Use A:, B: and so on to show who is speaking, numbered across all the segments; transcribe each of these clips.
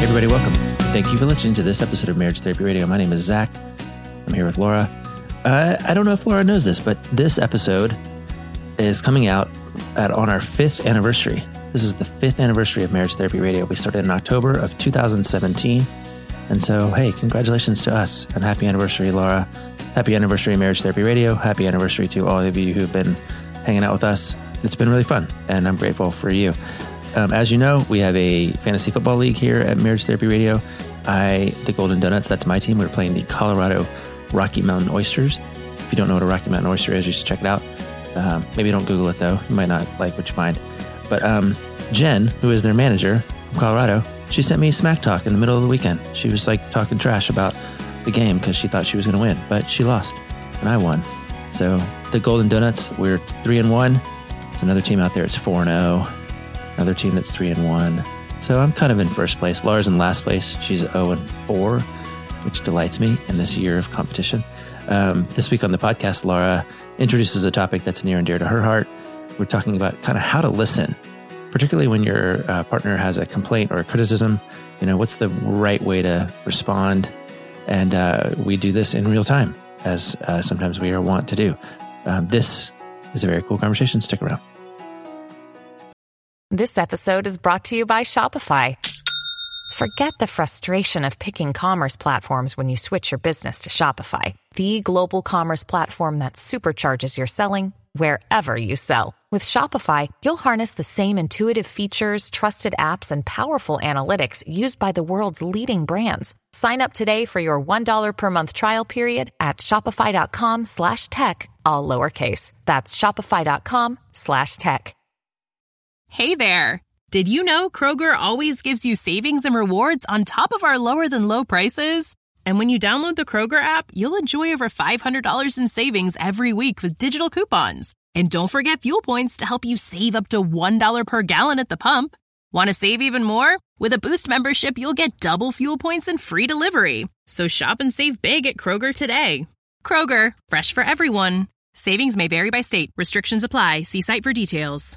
A: Everybody, welcome. Thank you for listening to this episode of Marriage Therapy Radio. My name is Zach. I'm here with Laura. I don't know if Laura knows this, but this episode is coming out on our 5th anniversary. This is the 5th anniversary of Marriage Therapy Radio. We started in October of 2017. And so, hey, congratulations to us and happy anniversary, Laura. Happy anniversary, Marriage Therapy Radio. Happy anniversary to all of you who've been hanging out with us. It's been really fun, and I'm grateful for you. As you know, we have a fantasy football league here at Marriage Therapy Radio. The Golden Donuts, that's my team. We're playing the Colorado Rocky Mountain Oysters. If you don't know what a Rocky Mountain Oyster is, you should check it out. Maybe don't Google it, though. You might not like what you find. But Jen, who is their manager from Colorado, she sent me smack talk in the middle of the weekend. She was like talking trash about the game because she thought she was going to win, but she lost, and I won. So the Golden Donuts, we're 3-1. There's another team out there, it's 4-0. Another team that's 3-1. So I'm kind of in first place. Laura's in last place. She's 0-4, which delights me in this year of competition. This week on the podcast, Laura introduces a topic that's near and dear to her heart. We're talking about kind of how to listen, particularly when your partner has a complaint or a criticism. You know, what's the right way to respond? And we do this in real time, as sometimes we are wont to do. This is a very cool conversation. Stick around.
B: This episode is brought to you by Shopify. Forget the frustration of picking commerce platforms when you switch your business to Shopify, the global commerce platform that supercharges your selling wherever you sell. With Shopify, you'll harness the same intuitive features, trusted apps, and powerful analytics used by the world's leading brands. Sign up today for your $1 per month trial period at shopify.com/tech, all lowercase. That's shopify.com/tech.
C: Hey there! Did you know Kroger always gives you savings and rewards on top of our lower than low prices? And when you download the Kroger app, you'll enjoy over $500 in savings every week with digital coupons. And don't forget fuel points to help you save up to $1 per gallon at the pump. Want to save even more? With a Boost membership, you'll get double fuel points and free delivery. So shop and save big at Kroger today. Kroger, fresh for everyone. Savings may vary by state. Restrictions apply. See site for details.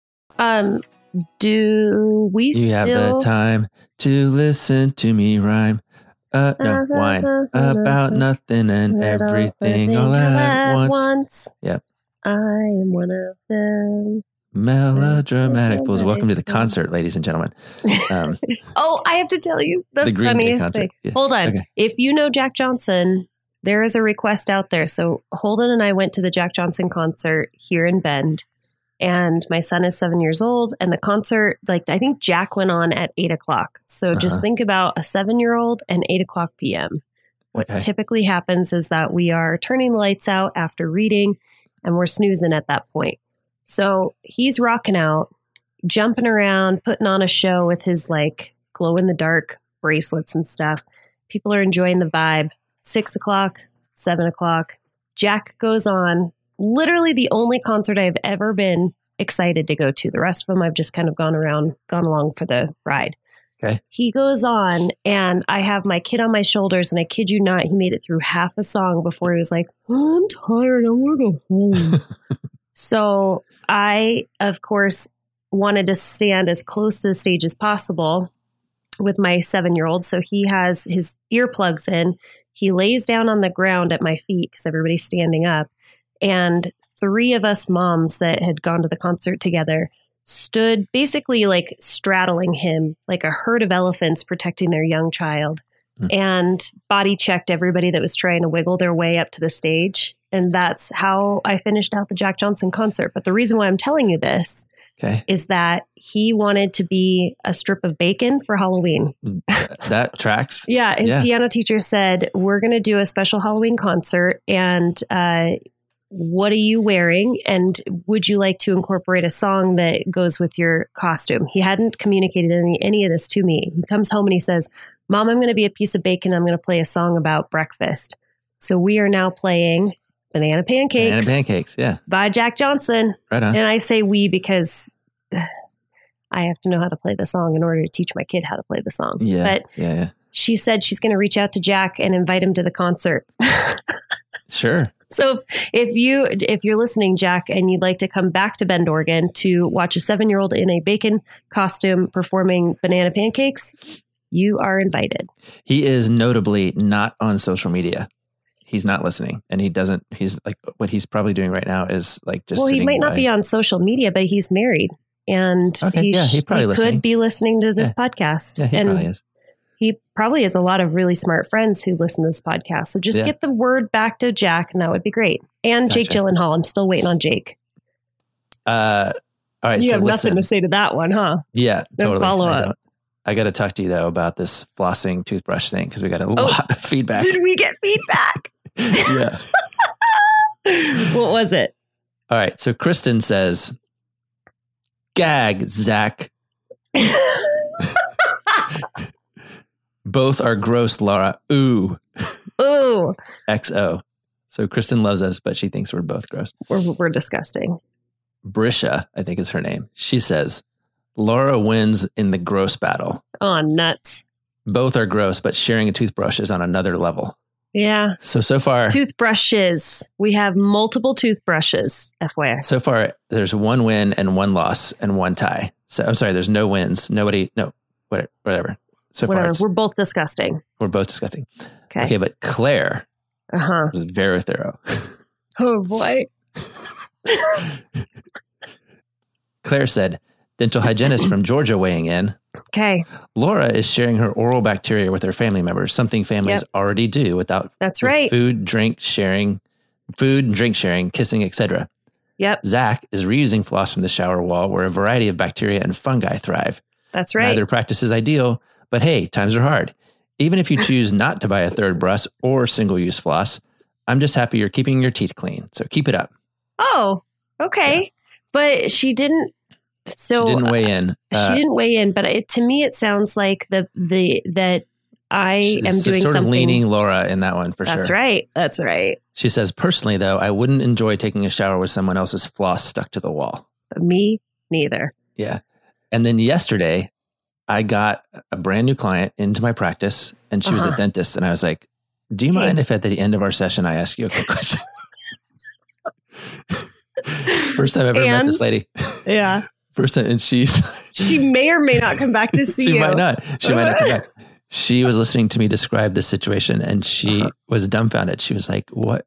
D: Do we
A: You have the time to listen to me rhyme. No, whine about nothing and everything all at once. Yep.
D: I am one of them.
A: Melodramatic fools. Welcome to the concert, ladies and gentlemen.
D: Oh, I have to tell you the
A: Green Day
D: funniest
A: concert.
D: thing.
A: Yeah.
D: Hold on.
A: Okay.
D: If you know Jack Johnson, there is a request out there. So Holden and I went to the Jack Johnson concert here in Bend. And my son is 7 years old, and the concert, I think Jack went on at 8:00. So just think about a 7-year-old and 8:00 p.m. What typically happens is that we are turning the lights out after reading, and we're snoozing at that point. So he's rocking out, jumping around, putting on a show with his glow in the dark bracelets and stuff. People are enjoying the vibe. 6:00, 7:00, Jack goes on. Literally the only concert I've ever been excited to go to. The rest of them I've just kind of gone along for the ride.
A: Okay.
D: He goes on, and I have my kid on my shoulders, and I kid you not, he made it through half a song before he was like, oh, I'm tired, I want to go home. So I, of course, wanted to stand as close to the stage as possible with my 7-year-old. So he has his earplugs in. He lays down on the ground at my feet because everybody's standing up. And 3 of us moms that had gone to the concert together stood basically straddling him like a herd of elephants protecting their young child, and body checked everybody that was trying to wiggle their way up to the stage. And that's how I finished out the Jack Johnson concert. But the reason why I'm telling you this is that he wanted to be a strip of bacon for Halloween.
A: That tracks.
D: Yeah. His piano teacher said, we're going to do a special Halloween concert, and what are you wearing? And would you like to incorporate a song that goes with your costume? He hadn't communicated any of this to me. He comes home and he says, Mom, I'm going to be a piece of bacon. I'm going to play a song about breakfast. So we are now playing Banana Pancakes.
A: Banana Pancakes, yeah.
D: By Jack Johnson.
A: Right on.
D: And I say we because I have to know how to play the song in order to teach my kid how to play the song.
A: Yeah.
D: But she said she's going to reach out to Jack and invite him to the concert.
A: Sure.
D: So if you're listening, Jack, and you'd like to come back to Bend, Oregon to watch a 7-year-old in a bacon costume performing Banana Pancakes, You are invited.
A: He is notably not on social media. He's not listening, and he's like, what he's probably doing right now is like just.
D: Well, he might not be on social media, but he's married, and
A: he probably
D: could be listening to this podcast.
A: Yeah, he probably is.
D: He probably has a lot of really smart friends who listen to this podcast. So just get the word back to Jack, and that would be great. And Jake Gyllenhaal. I'm still waiting on Jake.
A: All right.
D: You have nothing to say to that one, huh?
A: Yeah, totally.
D: Follow up.
A: I got to talk to you though about this flossing toothbrush thing because we got a lot of feedback.
D: Did we get feedback?
A: Yeah.
D: What was it?
A: All right. So Kristen says, "Gag, Zach. Both are gross, Laura. Ooh.
D: Ooh.
A: XO." So Kristen loves us, but she thinks we're both gross.
D: We're disgusting.
A: Brisha, I think is her name. She says, "Laura wins in the gross battle.
D: Oh, nuts.
A: Both are gross, but sharing a toothbrush is on another level."
D: Yeah.
A: So far.
D: Toothbrushes. We have multiple toothbrushes, FYI.
A: So far, there's one win and one loss and one tie. So I'm sorry, there's no wins. Whatever. So far,
D: we're both disgusting.
A: We're both disgusting.
D: Okay,
A: but Claire was very thorough.
D: Oh, boy.
A: Claire said, dental hygienist from Georgia weighing in.
D: Okay.
A: Laura is sharing her oral bacteria with her family members, something families already do without food, drink sharing, kissing, etc.
D: Yep.
A: Zach is reusing floss from the shower wall where a variety of bacteria and fungi thrive.
D: That's right.
A: Neither practice is ideal, but hey, times are hard. Even if you choose not to buy a third brush or single-use floss, I'm just happy you're keeping your teeth clean. So keep it up.
D: Oh, okay. Yeah. But she didn't. So
A: she didn't weigh in.
D: She didn't weigh in, but to me, it sounds like that I am doing
A: sort
D: something.
A: Of leaning Laura in that one for sure.
D: That's right. That's right.
A: She says, personally, though, I wouldn't enjoy taking a shower with someone else's floss stuck to the wall.
D: Me neither.
A: Yeah. And then yesterday, I got a brand new client into my practice, and she was a dentist. And I was like, do you mind if at the end of our session, I ask you a quick question? First time I've ever met this lady.
D: Yeah.
A: First time. And she
D: may or may not come back to see you.
A: She might not come back. She was listening to me describe this situation, and she was dumbfounded. She was like, what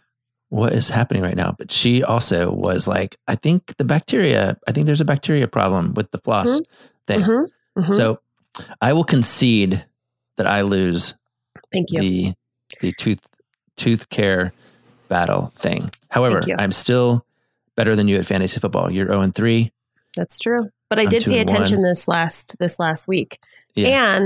A: is happening right now? But she also was like, I think there's a bacteria problem with the floss thing. Mm-hmm. Mm-hmm. So I will concede that I lose.
D: Thank you.
A: The tooth care battle thing. However, I'm still better than you at fantasy football. You're 0-3.
D: That's true. But I did pay attention this last week. Yeah.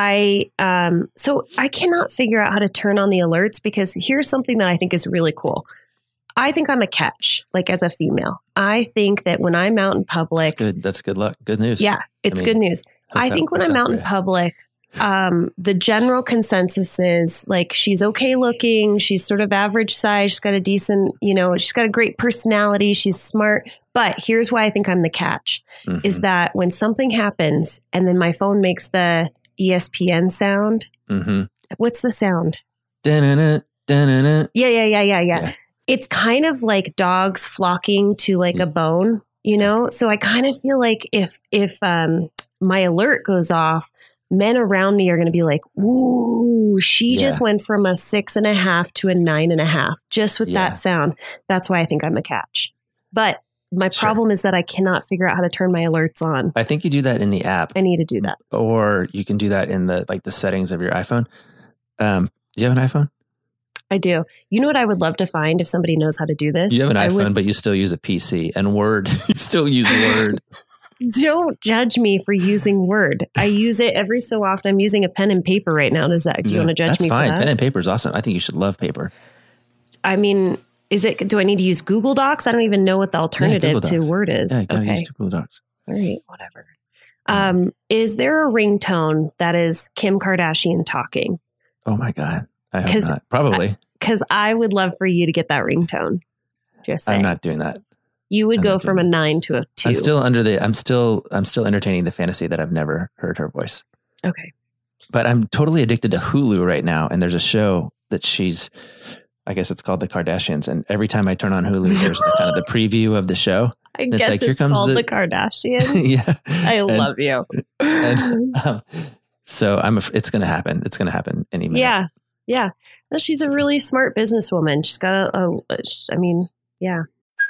D: And so I cannot figure out how to turn on the alerts, because here's something that I think is really cool. I think I'm a catch, like as a female. I think that when I'm out in public.
A: That's good luck. Good news.
D: Yeah, it's good news. I think when I'm out in public, the general consensus is like, she's okay looking. She's sort of average size. She's got a decent, she's got a great personality. She's smart. But here's why I think I'm the catch is that when something happens and then my phone makes the ESPN sound. Mm-hmm. What's the sound? Da-na-na, da-na-na. Yeah. It's kind of like dogs flocking to like a bone, So I kind of feel like if my alert goes off, men around me are going to be like, "Ooh, she just went from a 6.5 to a 9.5 just with that sound." That's why I think I'm a catch. But my problem is that I cannot figure out how to turn my alerts on.
A: I think you do that in the app.
D: I need to do that,
A: or you can do that in the settings of your iPhone. Do you have an iPhone?
D: I do. You know what I would love to find if somebody knows how to do this?
A: You have an iPhone, but you still use a PC and Word. You still use Word.
D: Don't judge me for using Word. I use it every so often. I'm using a pen and paper right now. Do you want to judge me for that?
A: That's fine. Pen and paper is awesome. I think you should love paper.
D: I mean, do I need to use Google Docs? I don't even know what the alternative to Word is.
A: Yeah, you gotta use Google Docs.
D: All right, whatever. Is there a ringtone that is Kim Kardashian talking?
A: Oh my God. I hope not. Probably.
D: Because I would love for you to get that ringtone. Just saying.
A: I'm not doing that.
D: You would go from a 9 to a 2.
A: I'm still entertaining the fantasy that I've never heard her voice.
D: Okay.
A: But I'm totally addicted to Hulu right now. And there's a show that I guess it's called The Kardashians. And every time I turn on Hulu, there's kind of the preview of the show.
D: I guess it's called The Kardashians.
A: Yeah.
D: I love you.
A: And So it's going to happen. It's going to happen any minute.
D: Yeah. Yeah. Well, she's a really smart businesswoman. She's got yeah.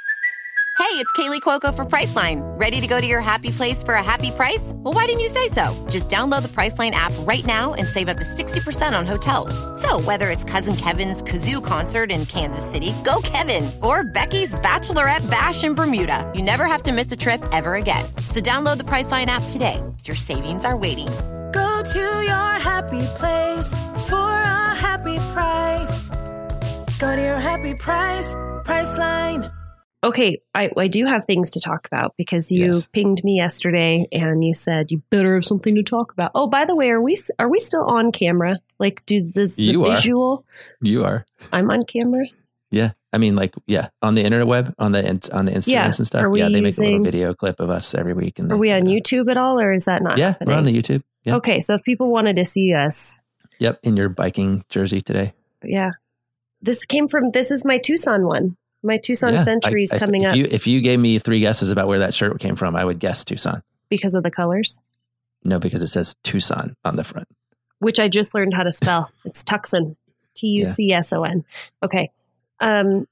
E: Hey, it's Kaylee Cuoco for Priceline. Ready to go to your happy place for a happy price? Well, why didn't you say so? Just download the Priceline app right now and save up to 60% on hotels. So whether it's Cousin Kevin's Kazoo Concert in Kansas City, go Kevin, or Becky's Bachelorette Bash in Bermuda, you never have to miss a trip ever again. So download the Priceline app today. Your savings are waiting.
F: Go to your happy place for a happy price. Go to your happy price, Priceline.
D: Okay, I do have things to talk about because you pinged me yesterday and you said you better have something to talk about. Oh, by the way, are we still on camera? Like, the visual?
A: You are.
D: I'm on camera?
A: Yeah. I mean, on the internet web, on the Instagrams and stuff. Yeah, they make a little video clip of us every week. And
D: are we on YouTube at all, or is that not happening?
A: We're on the YouTube. Yeah.
D: Okay, so if people wanted to see us.
A: Yep, in your biking jersey today.
D: Yeah. This is my Tucson one. My Tucson Century's coming up.
A: If you gave me 3 guesses about where that shirt came from, I would guess Tucson.
D: Because of the colors?
A: No, because it says Tucson on the front.
D: Which I just learned how to spell. It's Tucson. Tucson. Okay. One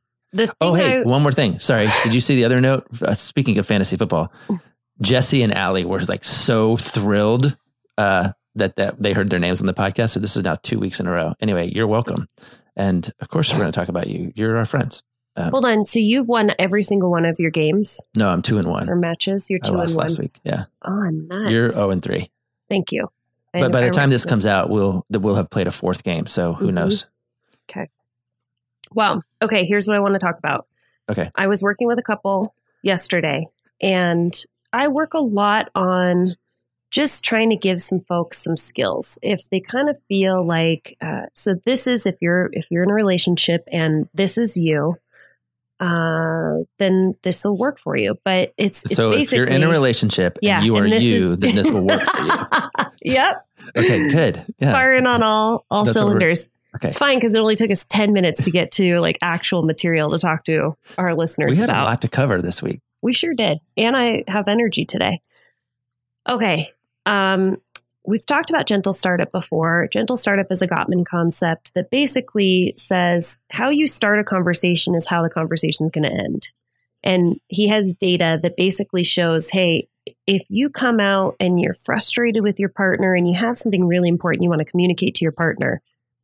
A: more thing. Sorry. Did you see the other note? Speaking of fantasy football, Jesse and Allie were like so thrilled that they heard their names on the podcast. So this is now 2 weeks in a row. Anyway, you're welcome. And of course, we're going to talk about you. You're our friends.
D: Hold on. So you've won every single one of your games?
A: No, I'm 2-1.
D: Or matches? You're 2-1.
A: I lost last week. Yeah.
D: Oh, nice.
A: You're 0-3.
D: Thank you.
A: But by the time this comes out, we'll have played a 4th game. So who knows?
D: Okay. Well, okay. Here's what I want to talk about.
A: Okay.
D: I was working with a couple yesterday, and I work a lot on just trying to give some folks some skills. If they kind of feel like, so this is if you're in a relationship and this is you, then this will work for you. But it's
A: so
D: basically,
A: if you're in a relationship and you are then this will work for you.
D: Yep.
A: Okay, good. Yeah.
D: Firing on all cylinders.
A: Okay.
D: It's fine because it only took us 10 minutes to get to like actual material to talk to our listeners about.
A: We had a lot to cover this week.
D: We sure did. And I have energy today. Okay. We've talked about Gentle Startup before. Gentle Startup is a Gottman concept that basically says how you start a conversation is how the conversation is going to end. And he has data that basically shows, hey, if you come out and you're frustrated with your partner and you have something really important you want to communicate to your partner,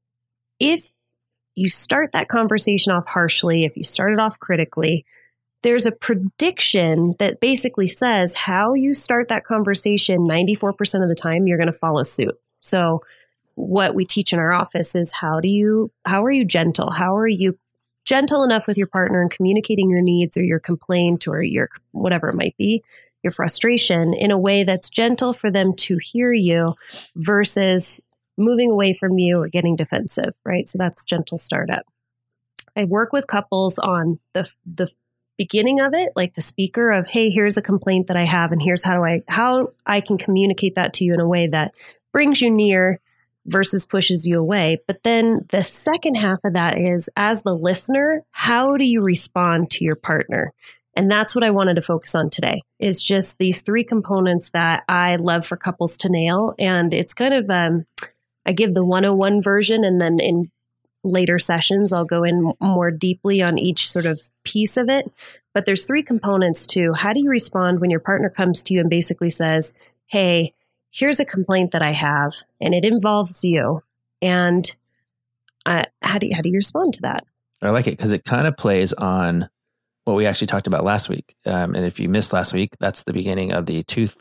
D: if you start that conversation off harshly, if you start it off critically, there's a prediction that basically says how you start that conversation 94% of the time, you're going to follow suit. So what we teach in our office is how are you gentle? How are you gentle enough with your partner and communicating your needs or your complaint or your whatever it might be, your frustration in a way that's gentle for them to hear you versus moving away from you or getting defensive, right? So that's Gentle Startup. I work with couples on the beginning of it, like the speaker of, hey, here's a complaint that I have, and here's how I can communicate that to you in a way that brings you near versus pushes you away. But then the second half of that is, as the listener, how do you respond to your partner? And that's what I wanted to focus on today, is just these 3 components that I love for couples to nail. And it's kind of, I give the 101 version, and then in later sessions, I'll go in more deeply on each sort of piece of it. But there's 3 components to how do you respond when your partner comes to you and basically says, hey, here's a complaint that I have, and it involves you. And how do you respond to that?
A: I like it because it kind of plays on what we actually talked about last week. And if you missed last week, that's the beginning of the tooth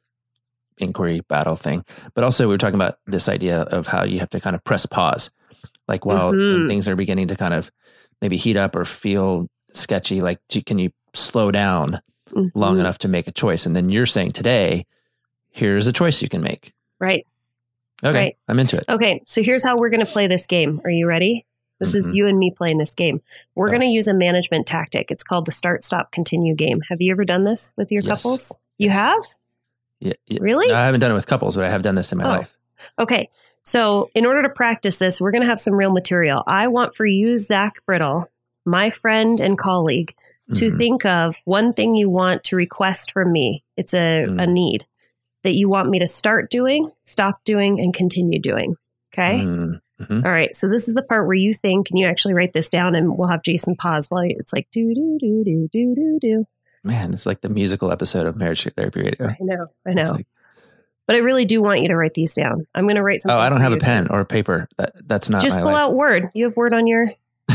A: inquiry battle thing. But also we were talking about this idea of how you have to kind of press pause. Like when things are beginning to kind of maybe heat up or feel sketchy, like can you slow down long enough to make a choice? And then you're saying today, here's a choice you can make.
D: Right.
A: Okay.
D: Right.
A: I'm into it.
D: Okay. So here's how we're going to play this game. Are you ready? This is you and me playing this game. We're going to use a management tactic. It's called the start, stop, continue game. Have you ever done this with your couples? You have?
A: Yeah.
D: Really?
A: No, I haven't done it with couples, but I have done this in my life.
D: Okay. So in order to practice this, we're going to have some real material. I want for you, Zach Brittle, my friend and colleague, to think of one thing you want to request from me. It's a need. that you want me to start doing, stop doing, and continue doing. Okay.
A: Mm-hmm.
D: All right. So this is the part where you think, and you actually write this down, and we'll have Jason pause while it's like do, do, do, do, do, do, do.
A: Man, it's like the musical episode of Marriage Therapy Radio.
D: I know.
A: It's like,
D: But I really do want you to write these down. I'm going to write something.
A: oh, I don't
D: for
A: have a
D: you,
A: pen
D: too.
A: or paper. That's not
D: Just
A: my
D: pull
A: life.
D: out Word. You have Word on your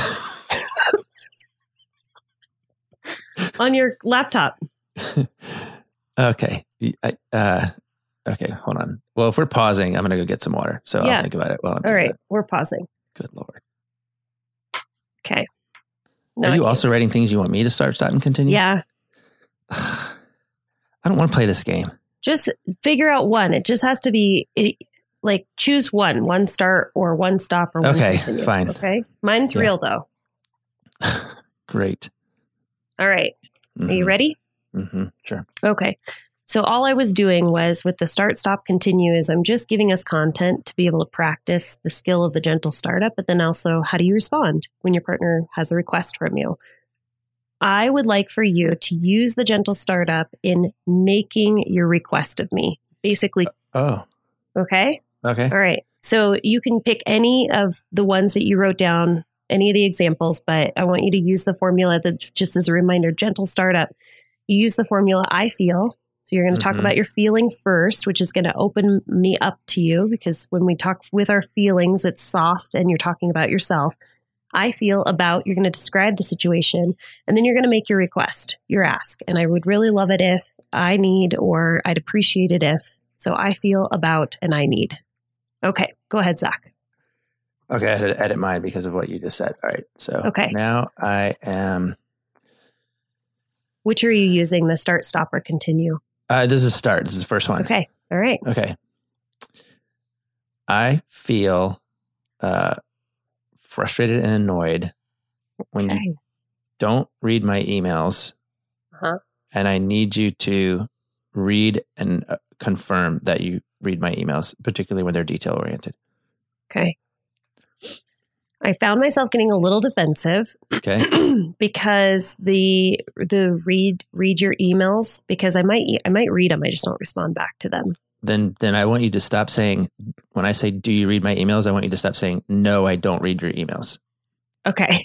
D: on your laptop.
A: Okay. Okay, hold on. Well, if we're pausing, I'm going to go get some water. So
D: Yeah.
A: I'll think about it while I'm
D: All
A: doing
D: right.
A: that.
D: We're pausing.
A: Good Lord.
D: Okay.
A: Are you also writing things you want me to start, and continue?
D: Yeah.
A: I don't want to play this game.
D: Just figure out one. It just has to be like choose one start or one stop or one
A: Okay,
D: continue.
A: fine.
D: Okay. Mine's
A: Yeah.
D: real though.
A: Great.
D: All right. Are you ready?
A: Mm-hmm. Sure.
D: Okay. So all I was doing was with the start, stop, continue is I'm just giving us content to be able to practice the skill of the gentle startup, but then also how do you respond when your partner has a request from you? I would like for you to use the gentle startup in making your request of me. Basically,
A: Oh,
D: okay?
A: okay.
D: All right. So you can pick any of the ones that you wrote down, any of the examples, but I want you to use the formula that just as a reminder, gentle startup. You use the formula I feel. So you're going to talk about your feeling first, which is going to open me up to you because when we talk with our feelings, it's soft and you're talking about yourself. I feel about, you're going to describe the situation and then you're going to make your request, your ask. And I would really love it if I need, or I'd appreciate it if. So I feel about and I need. Okay, go ahead, Zach.
A: Okay, I had to edit mine because of what you just said. All right. So now I am.
D: Which are you using, the start, stop, or continue?
A: This is start. This is the first one.
D: Okay. All right.
A: Okay. I feel frustrated and annoyed when you don't read my emails. And I need you to read and confirm that you read my emails, particularly when they're detail oriented.
D: Okay. I found myself getting a little defensive.
A: Okay.
D: Because the read your emails, because I might read them, I just don't respond back to them.
A: Then I want you to stop saying, when I say, do you read my emails? I want you to stop saying, no, I don't read your emails.
D: Okay.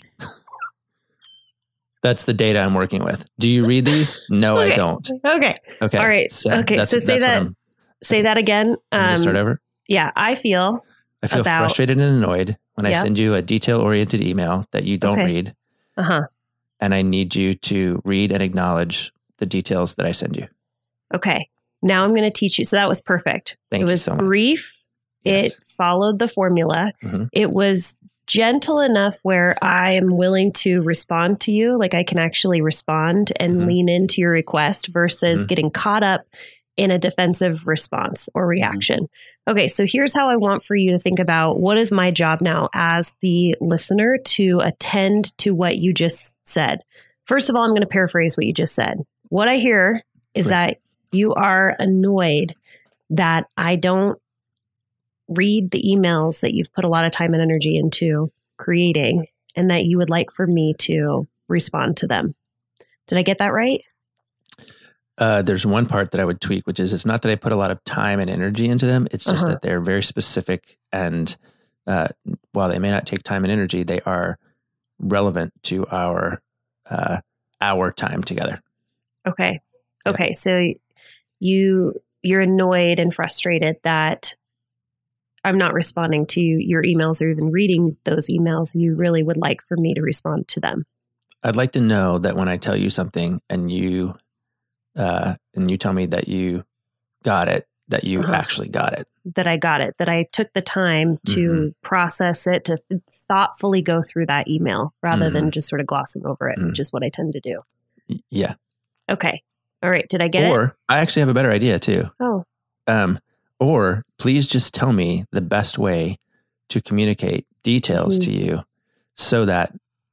A: That's the data I'm working with. Do you read these? No,
D: Okay.
A: I don't.
D: Okay.
A: Okay.
D: All right. Okay. So say that again.
A: Start over.
D: Yeah. I feel
A: frustrated and annoyed when I send you a detail oriented email that you don't read. And I need you to read and acknowledge the details that I send you.
D: Okay. Now I'm going to teach you. So that was perfect.
A: Thank you so much.
D: It was brief.
A: Yes.
D: It followed the formula. It was gentle enough where I am willing to respond to you. Like I can actually respond and lean into your request versus getting caught up in a defensive response or reaction. Okay. So here's how I want for you to think about what is my job now as the listener to attend to what you just said. First of all, I'm going to paraphrase what you just said. What I hear is that you are annoyed that I don't read the emails that you've put a lot of time and energy into creating and that you would like for me to respond to them. Did I get that right?
A: There's one part that I would tweak, which is it's not that I put a lot of time and energy into them. It's just that they're very specific. And while they may not take time and energy, they are relevant to our time together.
D: Okay. Okay. So you're annoyed and frustrated that I'm not responding to your emails or even reading those emails. You really would like for me to respond to them.
A: I'd like to know that when I tell you something and you tell me that you got it, that you actually got it.
D: That I got it, that I took the time to process it, to thoughtfully go through that email rather than just sort of glossing over it, which is what I tend to do.
A: Yeah.
D: Okay. All right. Did I get it?
A: Or I actually have a better idea too.
D: Oh.
A: Or please just tell me the best way to communicate details to you so that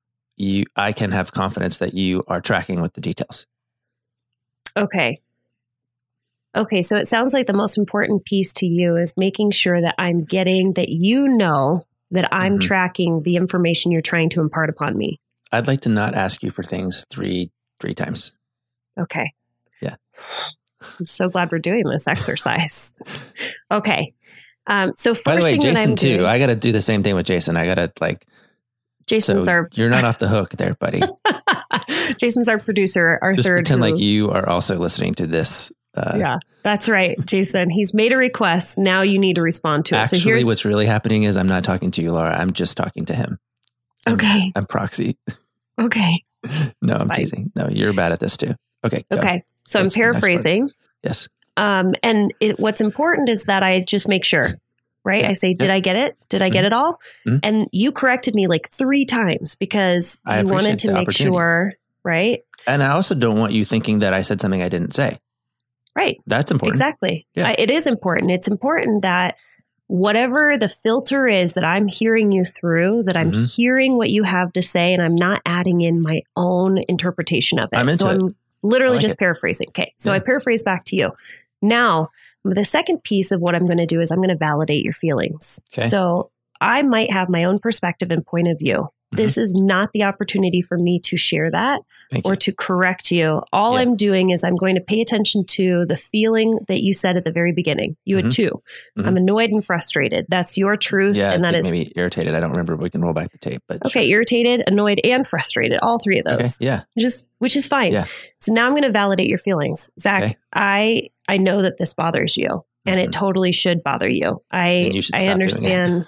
A: I can have confidence that you are tracking with the details.
D: Okay. Okay. So it sounds like the most important piece to you is making sure that I'm getting that you know that I'm tracking the information you're trying to impart upon me.
A: I'd like to not ask you for things three times.
D: Okay.
A: Yeah.
D: I'm so glad we're doing this exercise. Okay. So first
A: By the way,
D: thing that
A: Jason
D: I'm
A: too.
D: doing,
A: I got to do the same thing with Jason. I got to
D: Jason's our
A: you're not off the hook there, buddy.
D: Jason's our producer, our
A: Just
D: third.
A: pretend like you are also listening to this.
D: Yeah, that's right, Jason. He's made a request. Now you need to respond to it.
A: Actually,
D: So here's
A: what's really happening is I'm not talking to you, Laura. I'm just talking to him.
D: okay.
A: I'm proxy.
D: Okay.
A: No, I'm
D: fine.
A: teasing. No, you're bad at this too. Okay. Go.
D: Okay. So
A: What's
D: I'm
A: the next part?
D: paraphrasing.
A: Yes.
D: And what's important is that I just make sure, right?
A: Yeah.
D: I say, did I get it? Did I get it all?
A: Mhm.
D: And you corrected me like 3 times because
A: I
D: you wanted
A: appreciate
D: to
A: the
D: make
A: opportunity.
D: sure, right?
A: And I also don't want you thinking that I said something I didn't say.
D: Right.
A: That's important.
D: Exactly.
A: Yeah.
D: It is important. It's important that whatever the filter is that I'm hearing you through, that I'm
A: Mhm.
D: hearing what you have to say and I'm not adding in my own interpretation of it.
A: I'm into
D: so
A: it.
D: I'm literally
A: I like
D: just
A: it.
D: paraphrasing. Okay. So
A: Yeah.
D: I paraphrase back to you. Now, the second piece of what I'm going to do is I'm going to validate your feelings.
A: Okay.
D: So I might have my own perspective and point of view. This is not the opportunity for me to share that
A: Thank
D: or
A: you.
D: to correct you. All
A: Yeah.
D: I'm doing is I'm going to pay attention to the feeling that you said at the very beginning. You had 2.
A: Mhm.
D: I'm annoyed and frustrated. That's your truth.
A: Yeah,
D: and
A: I
D: that
A: think
D: is
A: maybe irritated. I don't remember. We can roll back the tape. But
D: okay.
A: sure.
D: Irritated, annoyed, and frustrated. All 3 of those.
A: Okay. Yeah.
D: Which is fine.
A: Yeah.
D: So now I'm going to validate your feelings. Zach,
A: Okay.
D: I know that this bothers you and it totally should bother you.
A: And you should
D: I
A: stop doing
D: understand.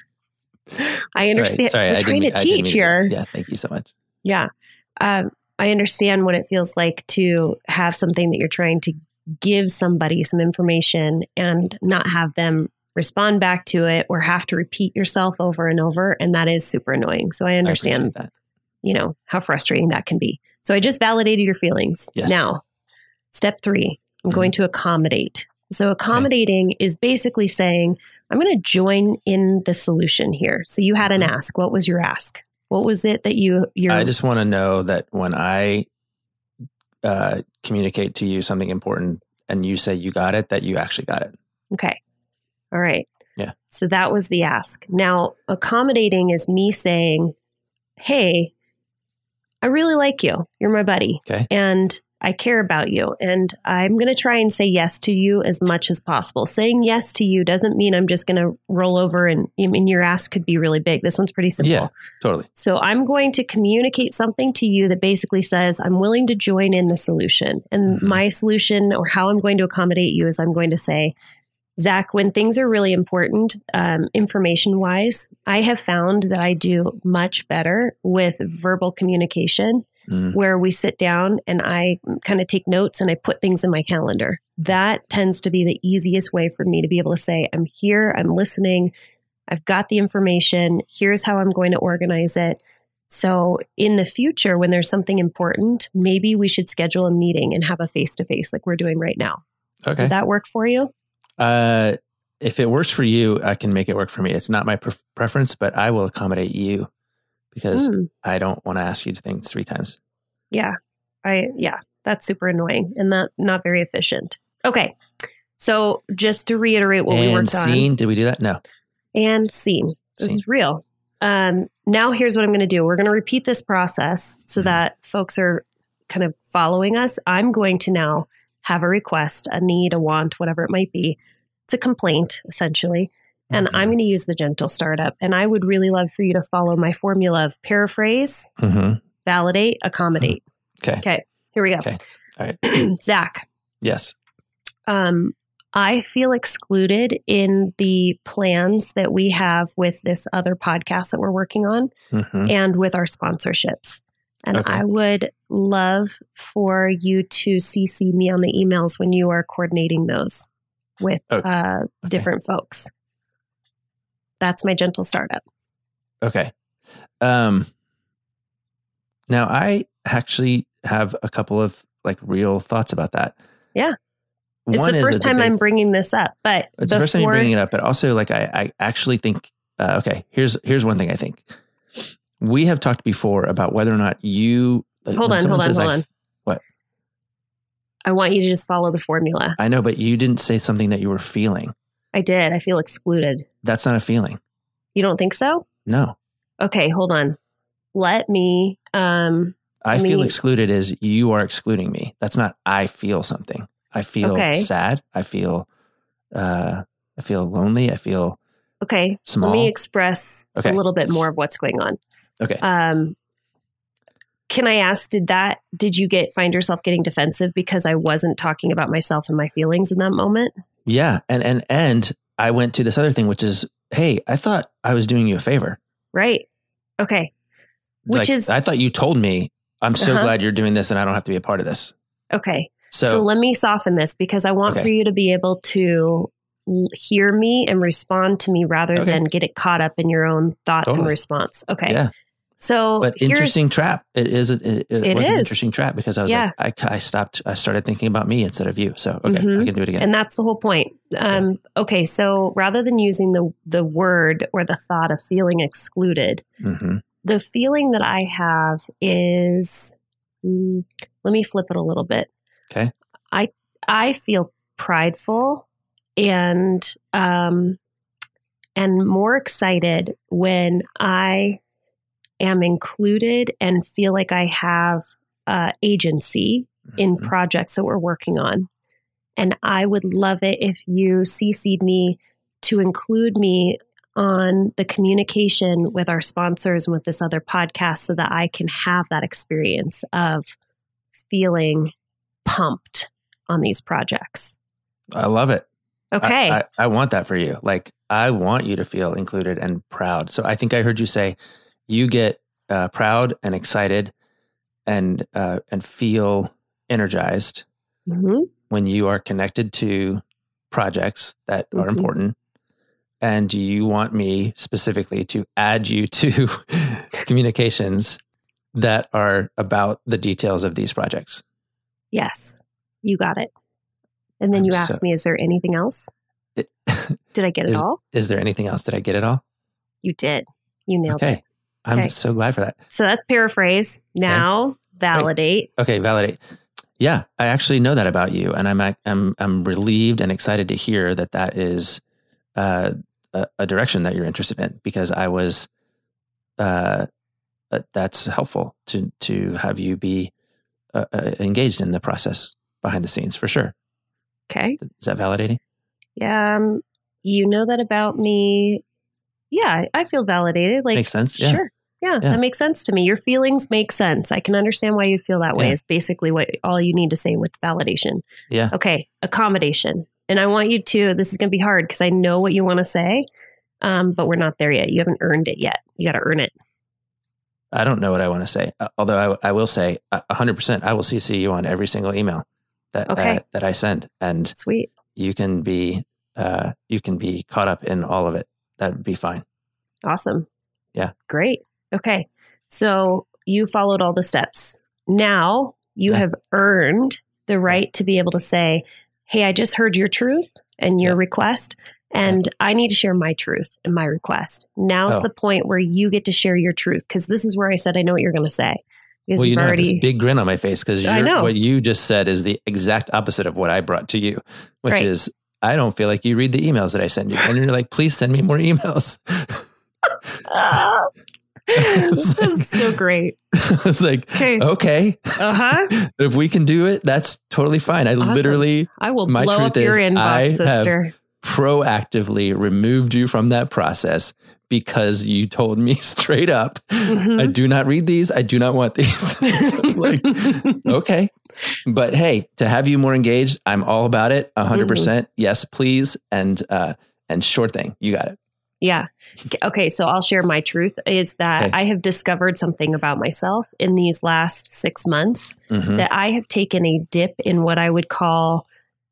D: I understand.
A: Sorry,
D: We're
A: I
D: trying
A: didn't,
D: to
A: I didn't mean
D: teach
A: to-
D: here.
A: Yeah. Thank you so much.
D: Yeah. I understand what it feels like to have something that you're trying to give somebody some information and not have them respond back to it or have to repeat yourself over and over. And that is super annoying. So I
A: I
D: understand,
A: appreciate that.
D: how frustrating that can be. So I just validated your feelings.
A: Yes.
D: Now, step 3, I'm going to accommodate. So accommodating is basically saying, I'm going to join in the solution here. So you had an ask. What was your ask? What was it that you're
A: I just want to know that when I communicate to you something important and you say you got it, that you actually got it.
D: okay. All right.
A: Yeah.
D: So that was the ask. Now, accommodating is me saying, hey, I really like you. You're my buddy.
A: Okay.
D: And I care about you. And I'm going to try and say yes to you as much as possible. Saying yes to you doesn't mean I'm just going to roll over and your ask could be really big. This one's pretty simple.
A: Yeah, totally.
D: So I'm going to communicate something to you that basically says, I'm willing to join in the solution. And my solution or how I'm going to accommodate you is I'm going to say, Zach, when things are really important, information wise, I have found that I do much better with verbal communication where we sit down and I kind of take notes and I put things in my calendar. That tends to be the easiest way for me to be able to say, I'm here, I'm listening, I've got the information, here's how I'm going to organize it. So in the future, when there's something important, maybe we should schedule a meeting and have a face-to-face like we're doing right now.
A: Okay.
D: Would that work for you?
A: If it works for you, I can make it work for me. It's not my preference, but I will accommodate you because I don't want to ask you to things 3 times.
D: Yeah. That's super annoying and not very efficient. Okay. So just to reiterate what we
A: And
D: worked
A: scene, did we do that? No.
D: and scene. This
A: Scene.
D: is real. Now here's what I'm going to do. We're going to repeat this process so that folks are kind of following us. I'm going to now have a request, a need, a want, whatever it might be. It's a complaint, essentially. And I'm going to use the gentle startup. And I would really love for you to follow my formula of paraphrase, validate, accommodate. Okay. Here we go.
A: Okay. All right.
D: Zach,
A: Yes.
D: I feel excluded in the plans that we have with this other podcast that we're working on and with our sponsorships. And
A: Okay.
D: I would love for you to CC me on the emails when you are coordinating those with different folks. That's my gentle startup.
A: Okay. Now I actually have a couple of like real thoughts about that.
D: Yeah. It's
A: One
D: the
A: is
D: first
A: a
D: time
A: debate-
D: I'm bringing this up, but
A: It's the first time you're bringing it up, but also like I actually think. Okay, here's one thing I think. We have talked before about whether or not you.
D: Hold on.
A: What?
D: I want you to just follow the formula.
A: I know, but you didn't say something that you were feeling.
D: I did. I feel excluded.
A: That's not a feeling.
D: You don't think so?
A: No.
D: Okay, hold on. Let me.
A: I feel excluded as you are excluding me. That's not I feel something. I feel sad. I feel lonely. I feel small.
D: Let me express a little bit more of what's going on.
A: Okay.
D: Can I ask, did you find yourself getting defensive because I wasn't talking about myself and my feelings in that moment?
A: Yeah. And I went to this other thing, which is, hey, I thought I was doing you a favor.
D: Right. Okay.
A: I thought you told me, I'm so glad you're doing this and I don't have to be a part of this.
D: Okay. So let me soften this because I want for you to be able to hear me and respond to me rather than get it caught up in your own thoughts and response. Okay.
A: Yeah.
D: So,
A: but interesting trap. It was an interesting trap because I was I started thinking about me instead of you. So, I can do it again.
D: And that's the whole point. Okay. So rather than using the word or the thought of feeling excluded, the feeling that I have is, let me flip it a little bit.
A: Okay.
D: I feel prideful and more excited when I am included and feel like I have agency in projects that we're working on. And I would love it if you CC'd me to include me on the communication with our sponsors and with this other podcast so that I can have that experience of feeling pumped on these projects.
A: I love it.
D: Okay.
A: I want that for you. Like, I want you to feel included and proud. So I think I heard you say you get proud and excited and feel energized when you are connected to projects that are important. And you want me specifically to add you to communications that are about the details of these projects.
D: Yes, you got it. And then you asked me, is there anything else? Did I get it all?
A: Is there anything else? Did I get it all?
D: You did. You nailed it.
A: I'm so glad for that.
D: So that's paraphrase. Now validate.
A: Okay, validate. Yeah, I actually know that about you, and I'm relieved and excited to hear that is a direction that you're interested in, because I was that's helpful to have you be engaged in the process behind the scenes for sure.
D: Okay,
A: is that validating?
D: Yeah, you know that about me. Yeah, I feel validated. Like,
A: makes sense. Yeah.
D: Sure. Yeah, that makes sense to me. Your feelings make sense. I can understand why you feel that way. Is basically what all you need to say with validation.
A: Yeah.
D: Okay. Accommodation. And I want you to, this is going to be hard because I know what you want to say, but we're not there yet. You haven't earned it yet. You got to earn it.
A: I don't know what I want to say. Although I will say 100%, I will CC you on every single email that I send. And
D: sweet.
A: You can be caught up in all of it. That would be fine.
D: Awesome.
A: Yeah.
D: Great. Okay. So you followed all the steps. Now you have earned the right to be able to say, hey, I just heard your truth and your request, and I need to share my truth and my request. Now's the point where you get to share your truth, because this is where I said, I know what you're going to say.
A: Well, you have this big grin on my face because what you just said is the exact opposite of what I brought to you, which is, I don't feel like you read the emails that I send you. And you're like, please send me more emails.
D: This is so great.
A: I was like, okay. If we can do it, that's totally fine. I will blow up your inbox, sister. Have proactively removed you from that process because you told me straight up, I do not read these. I do not want these. So I'm like, okay. But hey, to have you more engaged, I'm all about it. 100%. Yes, please. And sure thing. You got it.
D: Yeah. Okay. So I'll share my truth is that I have discovered something about myself in these last 6 months that I have taken a dip in what I would call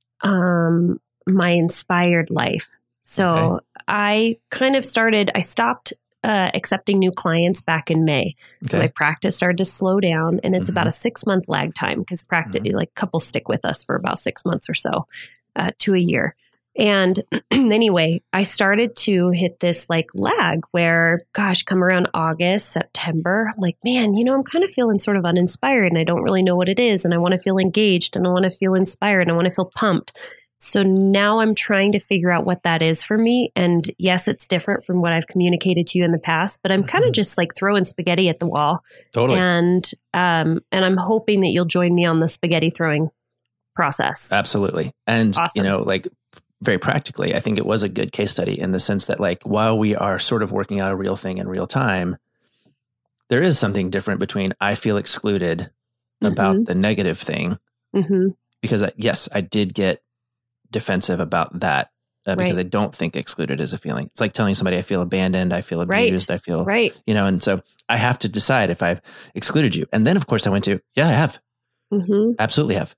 D: my inspired life. So I kind of I stopped accepting new clients back in May. So my practice started to slow down, and it's about a 6-month lag time because like couples stick with us for about 6 months or so to a year. And anyway, I started to hit this like lag where, gosh, come around August, September, I'm like, man, I'm kind of feeling sort of uninspired and I don't really know what it is. And I want to feel engaged and I want to feel inspired and I want to feel pumped. So now I'm trying to figure out what that is for me. And yes, it's different from what I've communicated to you in the past, but I'm kind of just like throwing spaghetti at the wall.
A: Totally.
D: And I'm hoping that you'll join me on the spaghetti throwing process.
A: Absolutely. And,
D: Awesome.
A: like very practically, I think it was a good case study in the sense that like, while we are sort of working out a real thing in real time, there is something different between I feel excluded about the negative thing because yes, I did get defensive about that because I don't think excluded is a feeling. It's like telling somebody I feel abandoned, I feel abused, I feel, and so I have to decide if I've excluded you. And then of course I went to, I have. Absolutely have.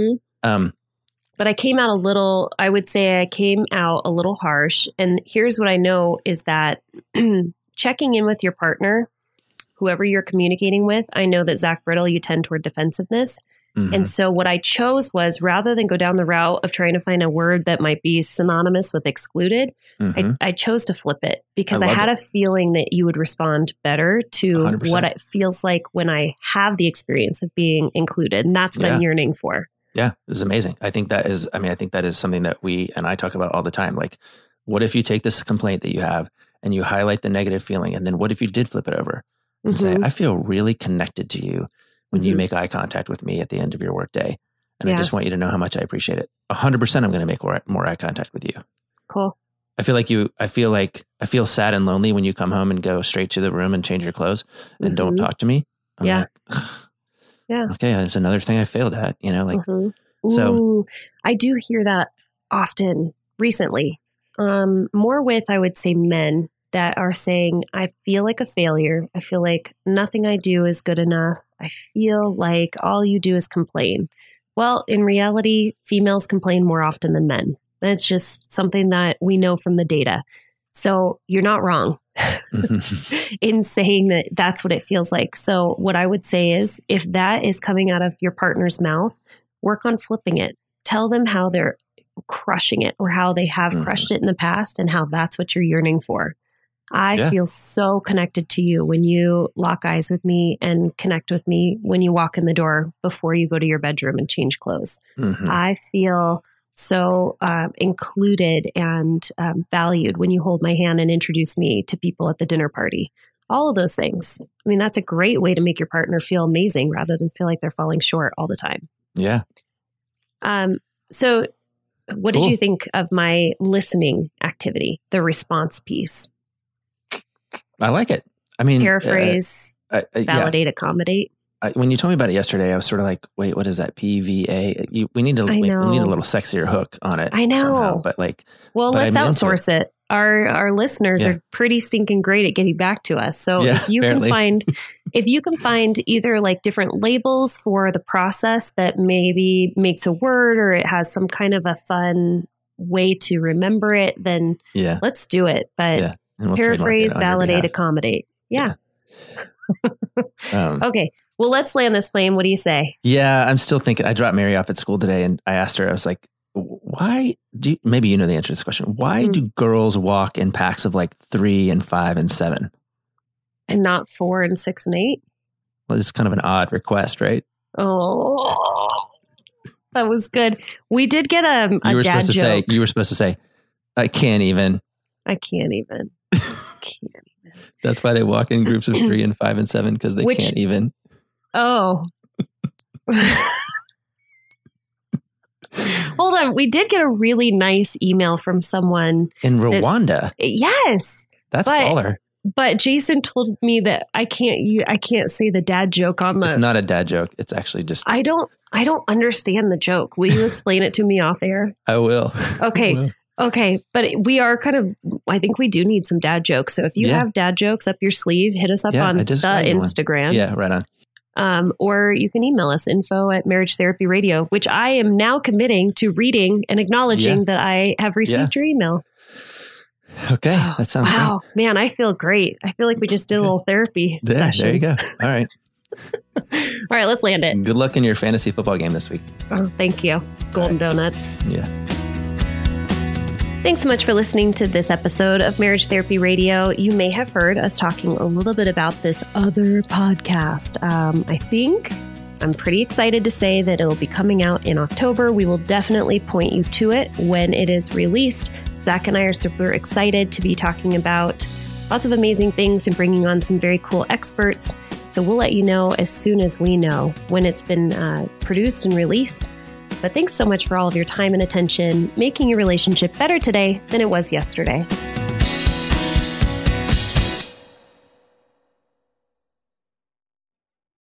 D: But I came out I would say I came out a little harsh. And here's what I know is that checking in with your partner, whoever you're communicating with, I know that Zach Brittle, you tend toward defensiveness. And so what I chose was rather than go down the route of trying to find a word that might be synonymous with excluded, I chose to flip it because I had a feeling that you would respond better to
A: 100%.
D: What it feels like when I have the experience of being included. And that's what I'm yearning for.
A: Yeah, it was amazing. I think that is something that we and I talk about all the time. Like, what if you take this complaint that you have and you highlight the negative feeling? And then what if you did flip it over and say, I feel really connected to you when you make eye contact with me at the end of your workday. And I just want you to know how much I appreciate it. 100% I'm going to make more eye contact with you.
D: Cool.
A: I feel sad and lonely when you come home and go straight to the room and change your clothes and don't talk to me. I'm like, okay, it's another thing I failed at, So
D: I do hear that often recently, more with, I would say, men that are saying, I feel like a failure. I feel like nothing I do is good enough. I feel like all you do is complain. Well, in reality, females complain more often than men. That's just something that we know from the data. So you're not wrong in saying that that's what it feels like. So what I would say is if that is coming out of your partner's mouth, work on flipping it. Tell them how they're crushing it or how they have crushed it in the past and how that's what you're yearning for. I feel so connected to you when you lock eyes with me and connect with me when you walk in the door before you go to your bedroom and change clothes. I feel so included and valued when you hold my hand and introduce me to people at the dinner party. All of those things. I mean, that's a great way to make your partner feel amazing rather than feel like they're falling short all the time.
A: Yeah.
D: So what did you think of my listening activity, the response piece?
A: I like it. I mean,
D: paraphrase, validate, accommodate.
A: When you told me about it yesterday, I was sort of like, wait, what is that? PVA? We need a little sexier hook on it.
D: I know.
A: Somehow, but
D: let's outsource it. Our listeners are pretty stinking great at getting back to us. So if you can find either like different labels for the process that maybe makes a word or it has some kind of a fun way to remember it, then let's do it. But paraphrase, validate, accommodate. Yeah. Okay. Well, let's land this plane. What do you say?
A: Yeah, I'm still thinking. I dropped Mary off at school today and I asked her, I was like, maybe you know the answer to this question. Why do girls walk in packs of like 3 and 5 and 7?
D: And not 4 and 6 and 8?
A: Well, it's kind of an odd request, right?
D: Oh, that was good. We did get a dad joke.
A: You were supposed to say, I can't even. That's why they walk in groups of 3 and 5 and 7 because they can't even.
D: Oh. Hold on. We did get a really nice email from someone
A: in Rwanda.
D: Yes.
A: That's baller.
D: But Jason told me that I can't say the dad joke on the.
A: It's not a dad joke. It's actually just.
D: I don't understand the joke. Will you explain it to me off air?
A: I will.
D: Okay.
A: I will.
D: Okay, but we are I think we do need some dad jokes. So if you have dad jokes up your sleeve, hit us up on the Instagram.
A: One. Yeah, right on.
D: Or you can email us info@Marriage Therapy Radio, which I am now committing to reading and acknowledging that I have received your email.
A: Okay, that sounds
D: wow, great. Man, I feel great. I feel like we just did a little therapy session.
A: There you go. All right.
D: All right, let's land it.
A: Good luck in your fantasy football game this week.
D: Oh, thank you. Golden Donuts.
A: Yeah.
D: Thanks so much for listening to this episode of Marriage Therapy Radio. You may have heard us talking a little bit about this other podcast. I'm pretty excited to say that it'll be coming out in October. We will definitely point you to it when it is released. Zach and I are super excited to be talking about lots of amazing things and bringing on some very cool experts. So we'll let you know as soon as we know when it's been produced and released. But thanks so much for all of your time and attention, making your relationship better today than it was yesterday.